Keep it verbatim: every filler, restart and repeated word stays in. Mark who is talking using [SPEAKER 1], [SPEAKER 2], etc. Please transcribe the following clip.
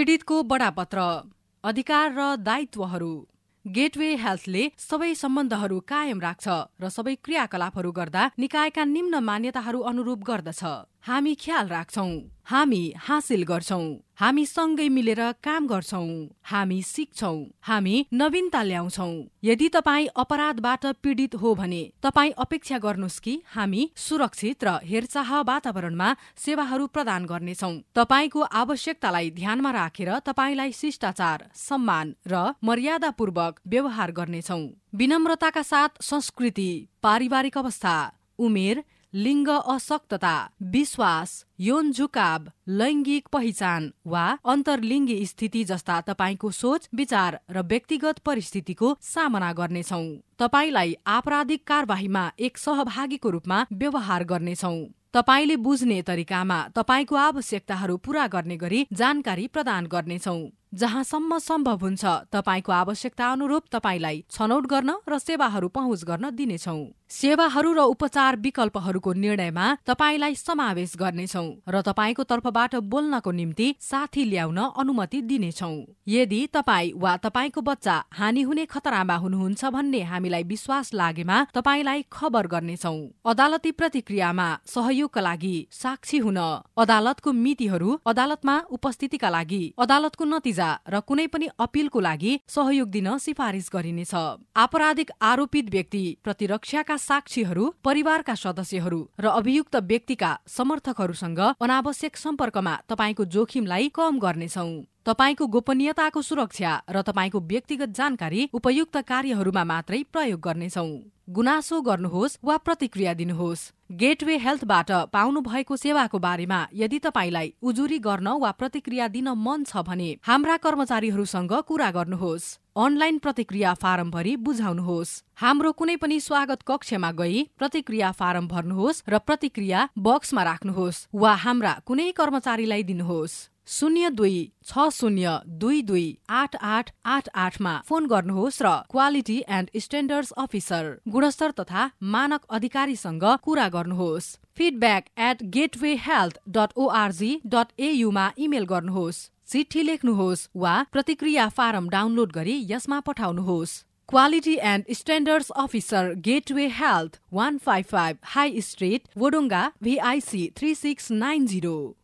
[SPEAKER 1] पीडितको बडापत्र, अधिकार र दायित्वहरू। गेटवे हेल्थले सबै सम्बन्धहरू कायम राख्छ र सबै क्रियाकलापहरू गर्दा निकायका निम्न मान्यताहरू अनुरूप गर्दछ। हामी ख्याल राख्छौं, हामी हासिल गर्छौं, हामी सँगै मिलेर काम गर्छौं, हामी सिक्छौं, हामी नवीनता ल्याउँछौं। यदि तपाईँ अपराधबाट पीडित हो भने तपाईँ अपेक्षा गर्नुहोस् कि हामी सुरक्षित र हेरचाह वातावरणमा सेवाहरू प्रदान गर्नेछौं। तपाईँको आवश्यकतालाई ध्यानमा राखेर तपाईँलाई शिष्टाचार, सम्मान र मर्यादापूर्वक व्यवहार गर्नेछौं। विनम्रताका साथ संस्कृति, पारिवारिक अवस्था, उमेर, लिङ्ग अशक्तता, विश्वास, यौन झुकाव, लैङ्गिक पहिचान वा अन्तर्लिङ्गी स्थिति जस्ता तपाईको सोच, विचार र व्यक्तिगत परिस्थितिको सामना गर्नेछौं। तपाईलाई आपराधिक कारबाहीमा एक सहभागीको रूपमा व्यवहार गर्नेछौं। तपाईले बुझ्ने तरिकामा तपाईको आवश्यकताहरू पूरा गर्ने गरी जानकारी प्रदान गर्नेछौं। जहाँसम्म सम्भव हुन्छ तपाईको आवश्यकता अनुरूप तपाईलाई छनौट गर्न र सेवाहरू पहुँच गर्न दिनेछौं। सेवाहरू र उपचार विकल्पहरूको निर्णयमा तपाईलाई समावेश गर्नेछौं र तपाईको तर्फबाट बोल्नको निम्ति साथी ल्याउन अनुमति दिनेछौं। यदि तपाई वा तपाईको बच्चा हानि हुने खतरामा हुनुहुन्छ भन्ने हामीलाई विश्वास लागेमा तपाईलाई खबर गर्नेछौं। अदालती प्रतिक्रियामा सहयोगका लागि साक्षी हुन, अदालतको मितिहरू, अदालतमा उपस्थितिका लागि, अदालतको नतिजा र कुनै पनि अपिलको लागि सहयोग दिन सिफारिस गरिनेछ। आपराधिक आरोपित व्यक्ति, प्रतिरक्षाका साक्षीहरू, परिवारका सदस्यहरू र अभियुक्त व्यक्तिका समर्थकहरूसँग अनावश्यक सम्पर्कमा तपाईको जोखिमलाई कम गर्नेछौं। तपाईको गोपनीयताको सुरक्षा र तपाईको व्यक्तिगत जानकारी उपयुक्त कार्यहरूमा मात्रै प्रयोग गर्नेछौं। गुनासो गर्नुहोस् वा प्रतिक्रिया दिनुहोस्। गेटवे हेल्थबाट पाउनु भएको सेवाको बारेमा यदि तपाईलाई उजुरी गर्न वा प्रतिक्रिया दिन मन छ भने हाम्रा कर्मचारीहरूसँग कुरा गर्नुहोस्। अनलाइन प्रतिक्रिया फारम भरी बुझाउनुहोस्। हाम्रो कुनै पनि स्वागत कक्षमा गई प्रतिक्रिया फारम भर्नुहोस् र प्रतिक्रिया बक्समा राख्नुहोस् वा हाम्रा कुनै कर्मचारीलाई दिनुहोस्। शून्य दुई छ शून्य दुई दुई आठ आठ आठ आठमा फोन गर्नुहोस् र क्वालिटी एन्ड स्ट्यान्डर्ड्स अफिसर, गुणस्तर तथा मानक अधिकारीसँग कुरा गर्नुहोस्। Feedback at gateway health dot O R G dot एयुमा इमेल गर्नुहोस्। चिठी लेख्नुहोस् वा प्रतिक्रिया फारम डाउनलोड गरी यसमा पठाउनुहोस्। Quality and standards officer, gateway health, one fifty-five high street, Wodonga, V I C three six nine zero।